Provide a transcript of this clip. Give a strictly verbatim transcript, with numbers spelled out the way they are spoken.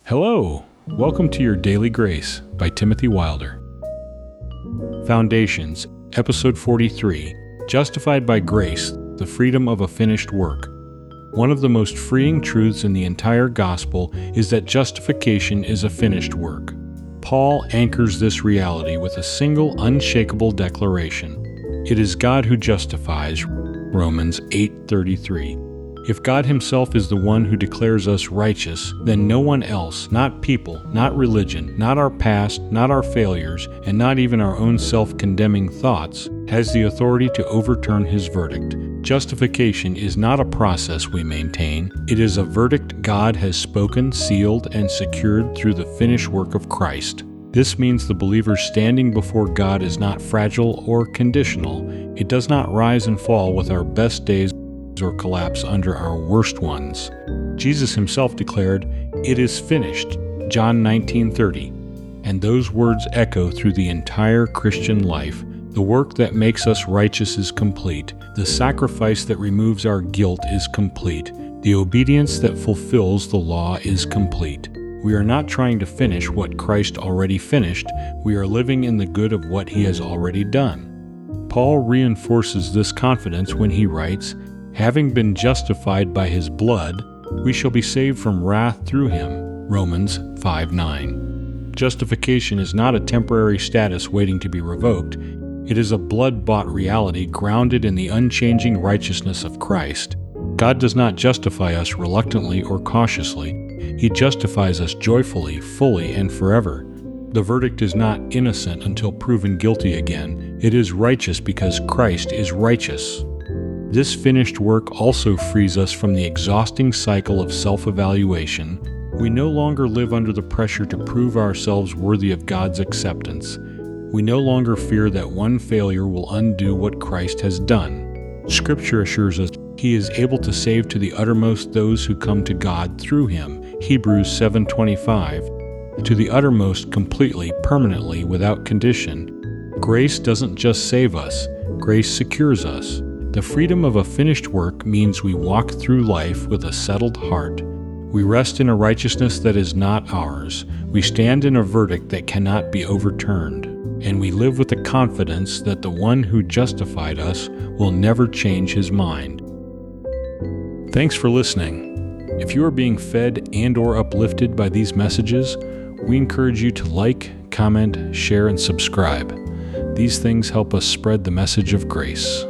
Hello, welcome to your Daily Grace by Timothy Wilder. Foundations, Episode forty-three, Justified by Grace, the Freedom of a Finished Work. One of the most freeing truths in the entire gospel is that justification is a finished work. Paul anchors this reality with a single unshakable declaration. It is God who justifies, Romans eight thirty-three. If God himself is the one who declares us righteous, then no one else, not people, not religion, not our past, not our failures, and not even our own self-condemning thoughts, has the authority to overturn his verdict. Justification is not a process we maintain. It is a verdict God has spoken, sealed, and secured through the finished work of Christ. This means the believer standing before God is not fragile or conditional. It does not rise and fall with our best days or collapse under our worst ones. Jesus himself declared, "It is finished," John nineteen thirty, and those words echo through the entire Christian life. The work that makes us righteous is complete. The sacrifice that removes our guilt is complete. The obedience that fulfills the law is complete. We are not trying to finish what Christ already finished. We are living in the good of what he has already done. Paul reinforces this confidence when he writes, "Having been justified by his blood, we shall be saved from wrath through him." Romans five nine. Justification is not a temporary status waiting to be revoked. It is a blood-bought reality grounded in the unchanging righteousness of Christ. God does not justify us reluctantly or cautiously. He justifies us joyfully, fully, and forever. The verdict is not innocent until proven guilty again. It is righteous because Christ is righteous. This finished work also frees us from the exhausting cycle of self-evaluation. We no longer live under the pressure to prove ourselves worthy of God's acceptance. We no longer fear that one failure will undo what Christ has done. Scripture assures us he is able to save to the uttermost those who come to God through him, Hebrews seven twenty-five, to the uttermost completely, permanently, without condition. Grace doesn't just save us, grace secures us. The freedom of a finished work means we walk through life with a settled heart. We rest in a righteousness that is not ours. We stand in a verdict that cannot be overturned. And we live with the confidence that the one who justified us will never change his mind. Thanks for listening. If you are being fed and or uplifted by these messages, we encourage you to like, comment, share, and subscribe. These things help us spread the message of grace.